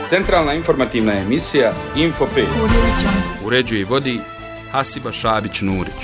Centralna informativna emisija Info 5. Uređuje i vodi Hasiba Šabić-Nurić.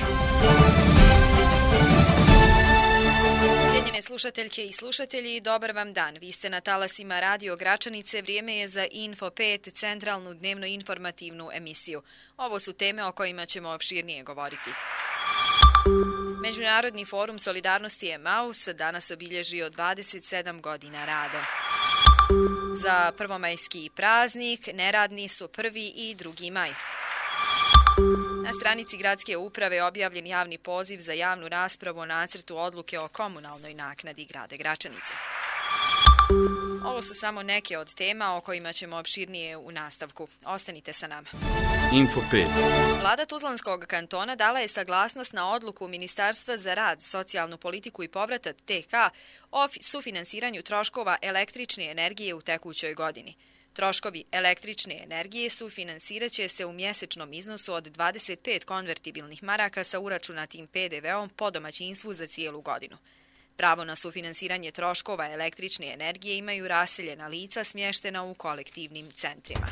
Cijenjene slušateljke i slušatelji, dobar vam dan. Vi ste na talasima Radio Gračanice, vrijeme je za Info 5, centralnu dnevno informativnu emisiju. Ovo su teme o kojima ćemo opširnije govoriti. Međunarodni forum solidarnosti Emaus danas obilježio 27 godina rada. Za prvomajski praznik neradni su 1. i 2. maj. Na stranici gradske uprave objavljen javni poziv za javnu raspravu o nacrtu odluke o komunalnoj naknadi grada Gračanice. Ovo su samo neke od tema o kojima ćemo opširnije u nastavku. Ostanite sa nama. Info 5. Vlada Tuzlanskog kantona dala je saglasnost na odluku Ministarstva za rad, socijalnu politiku i povratak TK o sufinansiranju troškova električne energije u tekućoj godini. Troškovi električne energije sufinansirat će se u mjesečnom iznosu od 25 konvertibilnih maraka sa uračunatim PDV-om po domaćinstvu za cijelu godinu. Pravo na sufinансiranje troškova električne energije imaju raseljena lica smještena u kolektivnim centrima.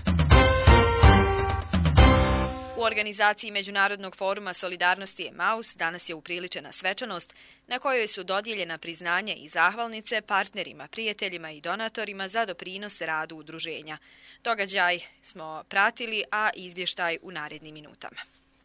U organizaciji Međunarodnog foruma solidarnosti Emaus danas je upriličena svečanost na kojoj su dodijeljena priznanja i zahvalnice partnerima, prijateljima i donatorima za doprinos radu udruženja. Događaj smo pratili, a izvještaj u narednim minutama.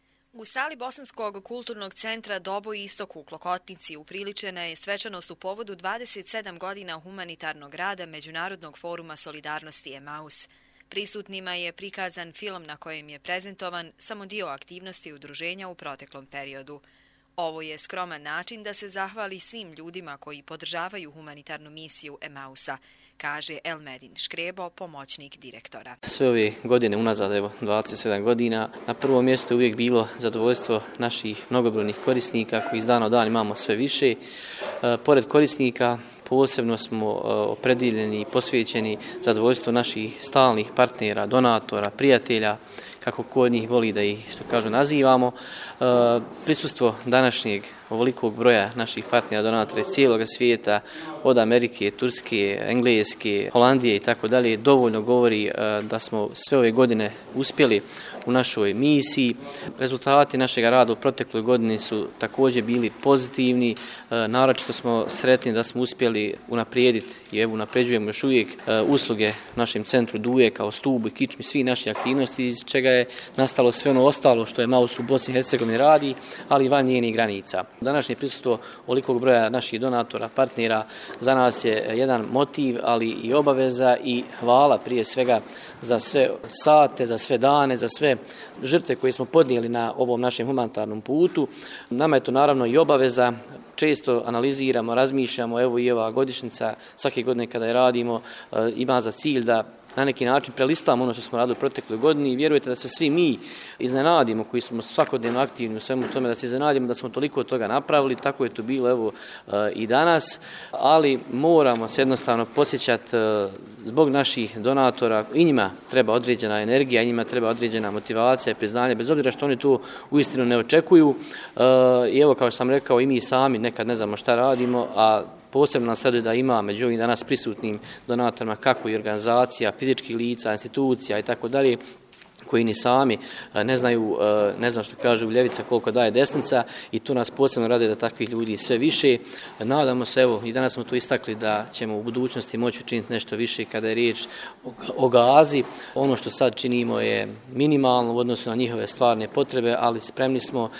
U sali Bosanskog kulturnog centra Dobo i Istok u Klokotnici upriličena je svečanost u povodu 27 godina humanitarnog rada Međunarodnog foruma solidarnosti Emaus. Prisutnima je prikazan film na kojem je prezentovan samo dio aktivnosti udruženja u proteklom periodu. Ovo je skroman način da se zahvali svim ljudima koji podržavaju humanitarnu misiju Emausa, kaže Elmedin Škrebo, pomoćnik direktora. Sve ove godine unazad, 27 godina, na prvom mjestu je uvijek bilo zadovoljstvo naših mnogobrojnih korisnika koji iz dana u dan imamo sve više. Pored korisnika, posebno smo opredjeljeni i posvećeni zadovoljstvu naših stalnih partnera, donatora, prijatelja, kako kod njih voli da ih, što kažu, nazivamo. Prisustvo današnjeg ovolikog broja naših partnera, donatora iz cijeloga svijeta, od Amerike, Turske, Engleske, Holandije i tako dalje, dovoljno govori da smo sve ove godine uspjeli u našoj misiji. Rezultati našeg rada u protekloj godini su također bili pozitivni. Naročito smo sretni da smo uspjeli unaprijediti i evo unapređujemo još uvijek usluge našem centru Duje kao stubu i kičmi svih naših aktivnosti, iz čega je nastalo sve ono ostalo što je Emaus u Bosni i Hercegovini radi, ali i van njenih granica. Današnje prisustvo ovolikog broja naših donatora, partnera za nas je jedan motiv, ali i obaveza i hvala prije svega za sve sate, za sve dane, za sve žrtve koje smo podnijeli na ovom našem humanitarnom putu. Nama je to naravno i obaveza. Često analiziramo, razmišljamo, evo i ova godišnjica svake godine kada je radimo ima za cilj da na neki način prelistamo ono što smo radili u protekloj godini i vjerujete da se svi mi iznenadimo koji smo svakodnevno aktivni u svemu tome, da se iznenadimo da smo toliko toga napravili. Tako je to bilo evo i danas, ali moramo se jednostavno podsjećati zbog naših donatora, i njima treba određena energija, i njima treba određena motivacija i priznanje, bez obzira što oni to uistinu ne očekuju. I evo, kao što sam rekao, i mi sami nekad ne znamo šta radimo, a posebno nas raduje da ima među ovim danas prisutnim donatorima kako i organizacija, fizičkih lica, institucija i tako dalje, koji ni sami ne znaju, ne znam što kažu ljevica koliko daje desnica, i to nas posebno raduje da takvih ljudi sve više. Nadamo se, evo i danas smo to istakli, da ćemo u budućnosti moći učiniti nešto više kada je riječ o Gazi. Ono što sad činimo je minimalno u odnosu na njihove stvarne potrebe, ali spremni smo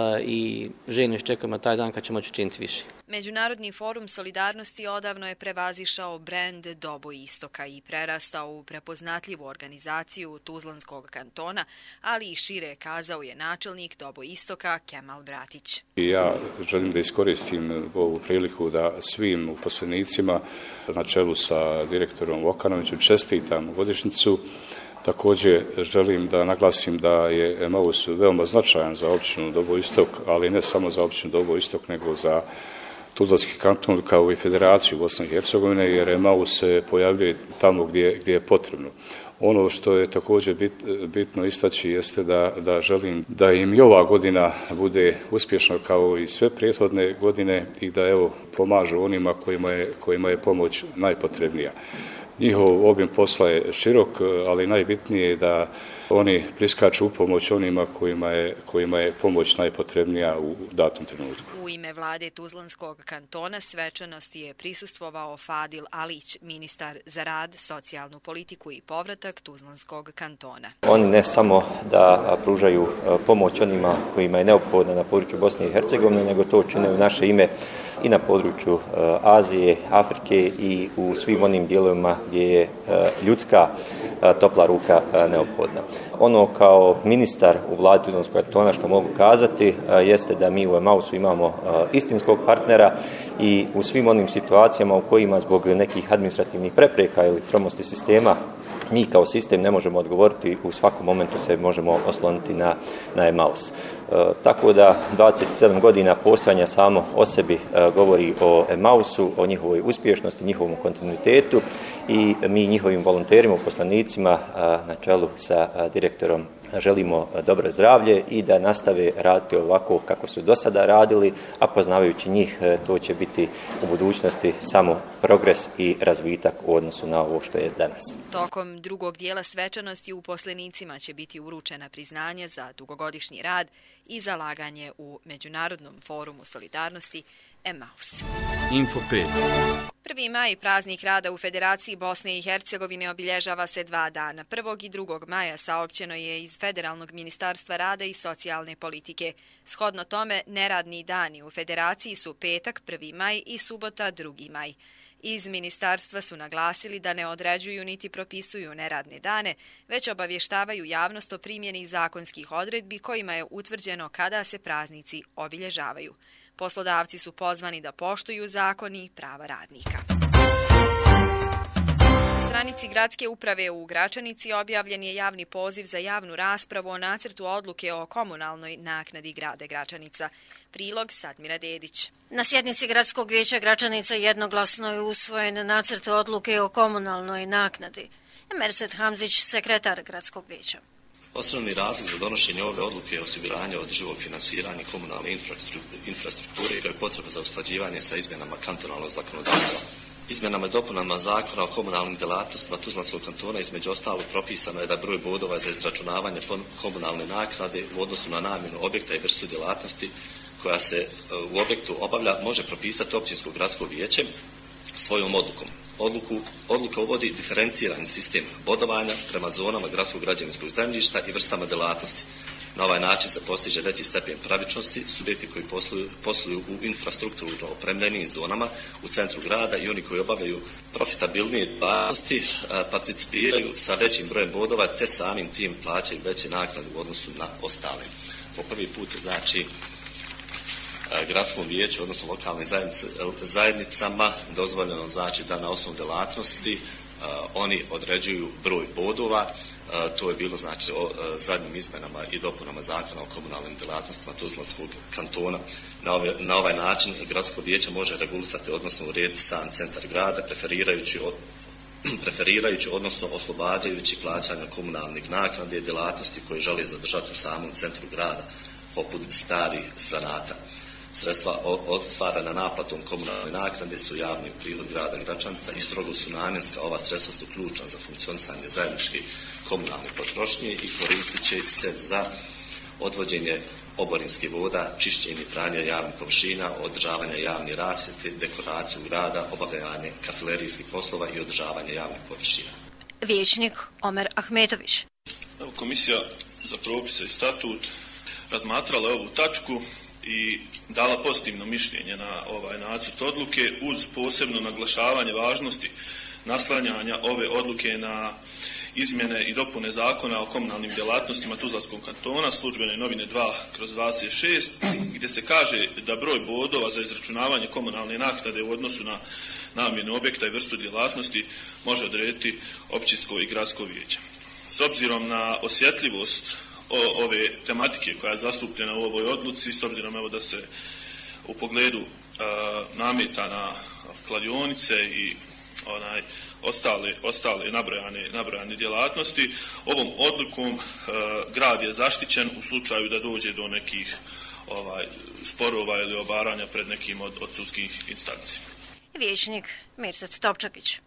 i željno iščekujemo taj dan kad ćemo moći učiniti više. Međunarodni forum solidarnosti odavno je prevazišao brend Dobo Istoka i prerastao u prepoznatljivu organizaciju Tuzlanskog kantona, ali i šire, kazao je načelnik Dobo Istoka Kemal Bratić. Ja želim da iskoristim ovu priliku da svim uposlenicima na čelu sa direktorom Vokanovićem čestitam godišnjicu. Također želim da naglasim da je Emaus veoma značajan za općinu Dobo Istok, ali ne samo za općinu Dobo Istok, nego za Tuzlanski kanton kao i Federaciju Bosne i Hercegovine, jer Emaus se pojavljuje tamo gdje je potrebno. Ono što je također bitno istaći jeste da želim da im i ova godina bude uspješna kao i sve prethodne godine i da evo pomažu onima kojima je pomoć najpotrebnija. Njihov obim posla je širok, ali najbitnije je da oni priskaču u pomoć onima kojima je pomoć najpotrebnija u datom trenutku. U ime vlade Tuzlanskog kantona svečanosti je prisustvovao Fadil Alić, ministar za rad, socijalnu politiku i povratak Tuzlanskog kantona. Oni ne samo da pružaju pomoć onima kojima je neophodna na području Bosne i Hercegovine, nego to čine u naše ime i na području Azije, Afrike i u svim onim dijelovima gdje je ljudska topla ruka neophodna. Ono kao ministar u vladi Tuzlanskog kantona što mogu kazati jeste da mi u Emausu imamo istinskog partnera i u svim onim situacijama u kojima zbog nekih administrativnih prepreka ili tromosti sistema mi kao sistem ne možemo odgovoriti, u svakom momentu se možemo osloniti na Emaus. Tako da 27 godina postojanja samo o sebi govori o Emausu, o njihovoj uspješnosti, njihovom kontinuitetu i mi njihovim volonterima, poslanicima na čelu sa direktorom želimo dobro zdravlje i da nastave raditi ovako kako su do sada radili, a poznavajući njih to će biti u budućnosti samo progres i razvitak u odnosu na ovo što je danas. Tokom drugog dijela svečanosti uposlenicima će biti uručena priznanje za dugogodišnji rad i zalaganje u Međunarodnom forumu solidarnosti Emaus. Info 5. 1. maj, praznik rada u Federaciji Bosne i Hercegovine, obilježava se 2 dana. 1. i 2. maja saopćeno je iz Federalnog ministarstva rada i socijalne politike. Shodno tome, neradni dani u Federaciji su petak 1. maj i subota 2. maj. Iz ministarstva su naglasili da ne određuju niti propisuju neradne dane, već obavještavaju javnost o primjeni zakonskih odredbi kojima je utvrđeno kada se praznici obilježavaju. Poslodavci su pozvani da poštuju zakon i prava radnika. Na stranici Gradske uprave u Gračanici objavljen je javni poziv za javnu raspravu o nacrtu odluke o komunalnoj naknadi grada Gračanica. Prilog Sadmira Dedić. Na sjednici Gradskog vijeća Gračanica jednoglasno je usvojen nacrt odluke o komunalnoj naknadi. Merset Hamzić, sekretar Gradskog vijeća. Osnovni razlog za donošenje ove odluke je osiguranje održivog finansiranja komunalne infrastrukture koja je potreba za usklađivanje sa izmjenama kantonalnog zakonodavstva. Izmjenama i dopunama zakona o komunalnim djelatnostima Tuzlanskog kantona između ostalog propisano je da broj bodova za izračunavanje komunalne naknade u odnosu na namjenu objekta i vrstu djelatnosti koja se u objektu obavlja može propisati općinsko gradsko vijeće svojom odlukom. Odluka uvodi diferencirani sistem bodovanja prema zonama gradskog građevinskog zemljišta i vrstama djelatnosti. Na ovaj način se postiže veći stepen pravičnosti, subjekti koji posluju u infrastrukturno opremljenim zonama u centru grada i oni koji obavljaju profitabilnije djelatnosti participiraju sa većim brojem bodova te samim tim plaćaju veće naknade u odnosu na ostale. Po prvi put znači gradskom vijeću, odnosno lokalnim zajednicama dozvoljeno znači da na osnovu djelatnosti oni određuju broj bodova. To je bilo znači o zadnjim izmenama i dopunama zakona o komunalnim djelatnostima Tuzlanskog kantona. Na ovaj način gradsko vijeće može regulisati, odnosno urediti sam centar grada, preferirajući, odnosno oslobađajući plaćanja komunalnih naknade i djelatnosti koje želi zadržati u samom centru grada, poput starih zanata. Sredstva ostvarena naplatom komunalne naknade su javni prihod grada Gračanca i strogo su namjenska. Ova sredstva su ključna za funkcionisanje zajedničke komunalne potrošnje i koristit će se za odvođenje oborinskih voda, čišćenje i pranje javnih površina, održavanje javne rasvjete, dekoraciju grada, obavljanje kafilerijskih poslova i održavanje javnih površina. Vijećnik Omer Ahmetović. Komisija za propise i statut razmatrala ovu tačku i dala pozitivno mišljenje na ovaj nacrt odluke uz posebno naglašavanje važnosti naslanjanja ove odluke na izmjene i dopune zakona o komunalnim djelatnostima Tuzlanskog kantona, službene novine 2/26, gdje se kaže da broj bodova za izračunavanje komunalne naknade u odnosu na namjenu objekta i vrstu djelatnosti može odrediti općinsko i gradsko vijeće. S obzirom na osjetljivost ove tematike koja je zastupljena u ovoj odluci, s obzirom evo da se u pogledu nameta na kladionice i ostale nabrojane djelatnosti, ovom odlukom grad je zaštićen u slučaju da dođe do nekih sporova ili obaranja pred nekim od sudskih instanci. Vijećnik Mirsad Topčakić.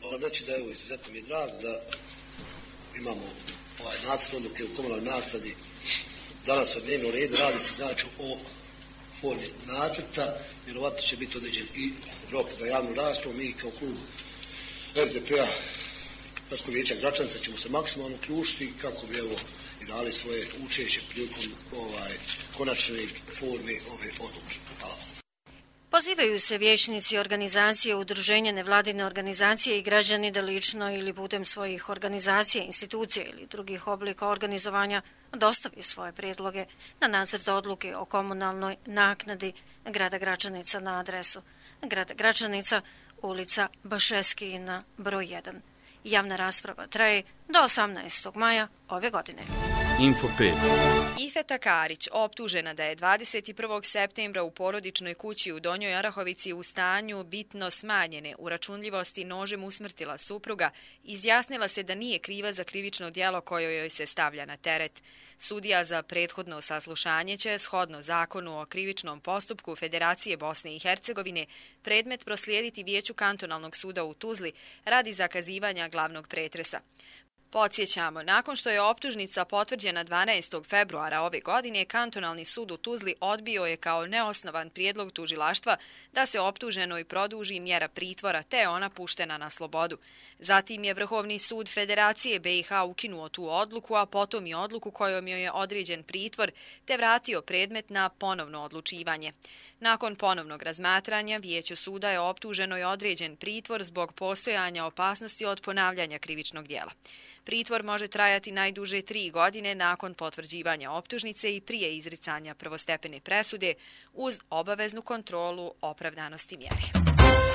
Reći da evo izuzetno mi je drago da imamo ovaj nacrt odluke u komunalnoj naknadi danas na dnevnom redu. Radi se znači o formi nacrta, vjerovatno će biti određen i rok za javnu raspravu. Mi kao klub SDP-a Gradskog vijeća Gračanica ćemo se maksimalno uključiti kako bi evo i dali svoje učešće prilikom konačne forme ove odluke. Hvala. Pozivaju se vijećnici organizacije, udruženja, nevladine organizacije i građani da lično ili putem svojih organizacija, institucija ili drugih oblika organizovanja dostavi svoje prijedloge na nacrt odluke o komunalnoj naknadi grada Gračanica na adresu grada Gračanica, ulica Bašeskina, broj 1. Javna rasprava traje do 18. maja ove godine. Info 5. Ifeta Karić, optužena da je 21. septembra u porodičnoj kući u Donjoj Arahovici u stanju bitno smanjene uračunljivosti nožem usmrtila supruga, izjasnila se da nije kriva za krivično djelo koje joj se stavlja na teret. Sudija za prethodno saslušanje će, shodno zakonu o krivičnom postupku Federacije Bosne i Hercegovine, predmet proslijediti Vijeću kantonalnog suda u Tuzli radi zakazivanja glavnog pretresa. Podsjećamo, nakon što je optužnica potvrđena 12. februara ove godine, kantonalni sud u Tuzli odbio je kao neosnovan prijedlog tužilaštva da se optuženoj produži mjera pritvora te je ona puštena na slobodu. Zatim je Vrhovni sud Federacije BiH ukinuo tu odluku, a potom i odluku kojom joj je određen pritvor te vratio predmet na ponovno odlučivanje. Nakon ponovnog razmatranja, Vijeću suda je optuženoj određen pritvor zbog postojanja opasnosti od ponavljanja krivičnog djela. Pritvor može trajati najduže 3 godine nakon potvrđivanja optužnice i prije izricanja prvostepene presude uz obaveznu kontrolu opravdanosti mjere.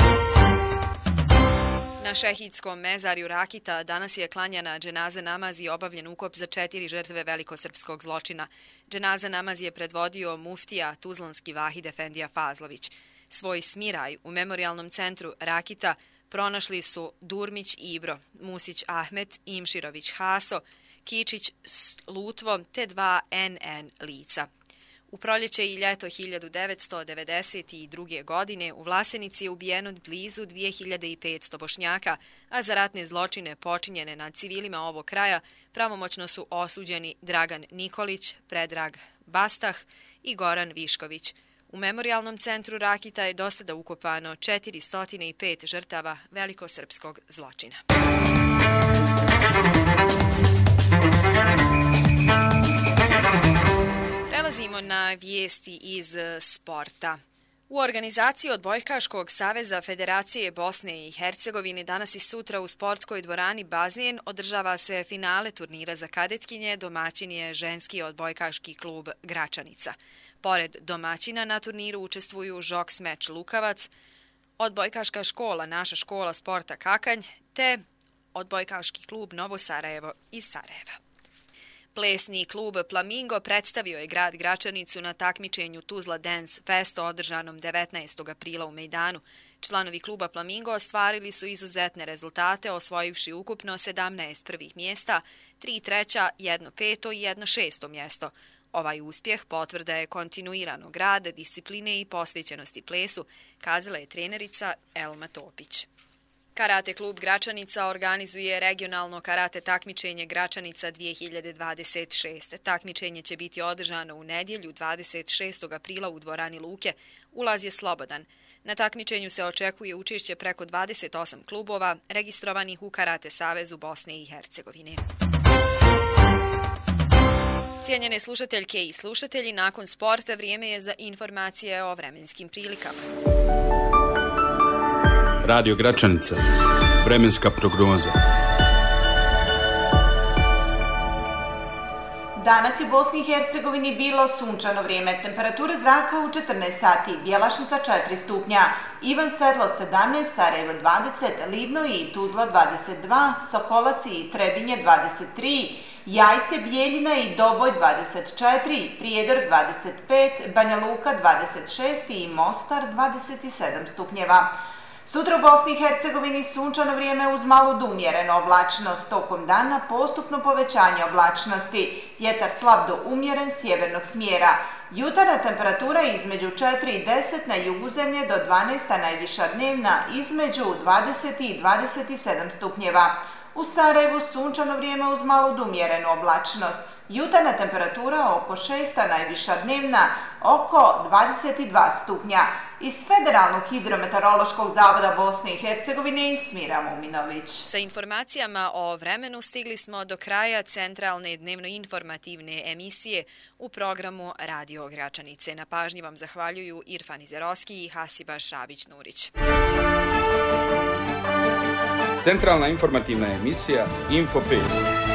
Na šehidskom mezarju Rakita danas je klanjana dženaza namaz i obavljen ukop za 4 žrtve velikosrpskog zločina. Dženaza namaz je predvodio muftija Tuzlanski Vahid Efendija Fazlović. Svoj smiraj u memorijalnom centru Rakita pronašli su Durmić Ibro, Musić Ahmet, Imširović Haso, Kičić Lutvo te 2 NN lica. U proljeće i ljeto 1992. godine u Vlasenici je ubijeno blizu 2500 Bošnjaka, a za ratne zločine počinjene nad civilima ovog kraja pravomoćno su osuđeni Dragan Nikolić, Predrag Bastah i Goran Višković. U memorijalnom centru Rakita je dosada ukopano 405 žrtava velikosrpskog zločina. Prelazimo na vijesti iz sporta. U organizaciji Odbojkaškog saveza Federacije Bosne i Hercegovine danas i sutra u sportskoj dvorani Bazen održava se finale turnira za kadetkinje, domaćin je ženski odbojkaški klub Gračanica. Pored domaćina na turniru učestvuju Žok Smeč Lukavac, odbojkaška škola Naša škola sporta Kakanj te odbojkaški klub Novo Sarajevo iz Sarajeva. Plesni klub Flamingo predstavio je grad Gračanicu na takmičenju Tuzla Dance Fest održanom 19. aprila u Mejdanu. Članovi kluba Flamingo ostvarili su izuzetne rezultate, osvojivši ukupno 17 prvih mjesta, 3 treća, 1 peto i 1 šesto mjesto. Ovaj uspjeh potvrda je kontinuiranog rada, discipline i posvećenosti plesu, kazala je trenerica Elma Topić. Karate klub Gračanica organizuje regionalno karate takmičenje Gračanica 2026. Takmičenje će biti održano u nedjelju 26. aprila u dvorani Luke. Ulaz je slobodan. Na takmičenju se očekuje učešće preko 28 klubova registrovanih u Karate savezu Bosne i Hercegovine. Cijenjene slušateljke i slušatelji, nakon sporta vrijeme je za informacije o vremenskim prilikama. Radio Gračanica. Vremenska prognoza. Danas je u Bosni i Hercegovini bilo sunčano vrijeme. Temperatura zraka u 14 sati. Bjelašnica 4 stupnja. Ivan Sedlo 17, Sarajevo 20, Livno i Tuzla 22, Sokolac i Trebinje 23, Jajce, Bijeljina i Doboj 24, Prijedor 25, Banja Luka 26 i Mostar 27 stupnjeva. Sutra u Bosni i Hercegovini sunčano vrijeme uz malu do umjerenu oblačnost. Tokom dana postupno povećanje oblačnosti. Vjetar slab do umjeren sjevernog smjera. Jutarnja temperatura između 4 i 10 na jugu zemlje do 12, a najviša dnevna između 20 i 27 stupnjeva. U Sarajevu sunčano vrijeme uz malu do umjerenu oblačnost. Jutarnja temperatura oko 6, a najviša dnevna oko 22 stupnja. Iz Federalnog hidrometeorološkog zavoda Bosne i Hercegovine Smira Muminović. Sa informacijama o vremenu stigli smo do kraja centralne dnevno-informativne emisije u programu Radio Gračanice. Na pažnji vam zahvaljuju Irfan Izerovski i Hasiba Šabić-Nurić. Centralna informativna emisija Info 5.